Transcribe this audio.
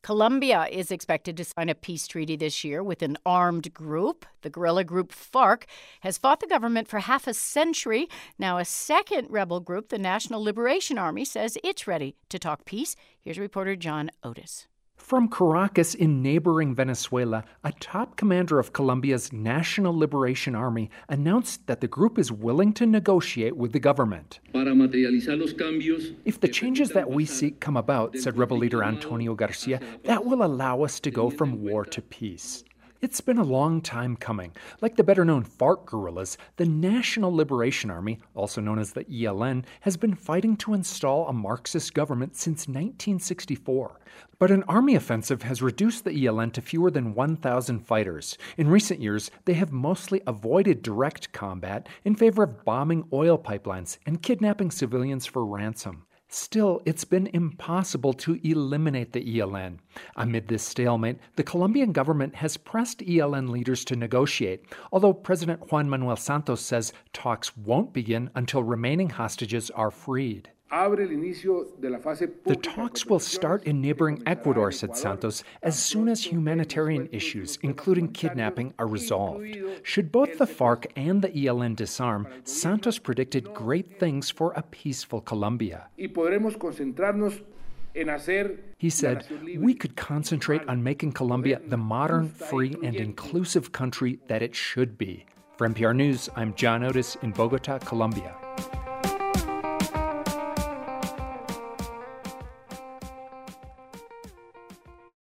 Colombia is expected to sign a peace treaty this year with an armed group. The guerrilla group FARC has fought the government for half a century. Now, a second rebel group, the National Liberation Army, says it's ready to talk peace. Here's reporter John Otis. From Caracas in neighboring Venezuela, a top commander of Colombia's National Liberation Army announced that the group is willing to negotiate with the government. If the changes that we seek come about, said rebel leader Antonio Garcia, that will allow us to go from war to peace. It's been a long time coming. Like the better-known FARC guerrillas, the National Liberation Army, also known as the ELN, has been fighting to install a Marxist government since 1964. But an army offensive has reduced the ELN to fewer than 1,000 fighters. In recent years, they have mostly avoided direct combat in favor of bombing oil pipelines and kidnapping civilians for ransom. Still, it's been impossible to eliminate the ELN. Amid this stalemate, the Colombian government has pressed ELN leaders to negotiate, although President Juan Manuel Santos says talks won't begin until remaining hostages are freed. The talks will start in neighboring Ecuador, said Santos, as soon as humanitarian issues, including kidnapping, are resolved. Should both the FARC and the ELN disarm, Santos predicted great things for a peaceful Colombia. He said, "We could concentrate on making Colombia the modern, free, and inclusive country that it should be." For NPR News, I'm John Otis in Bogota, Colombia.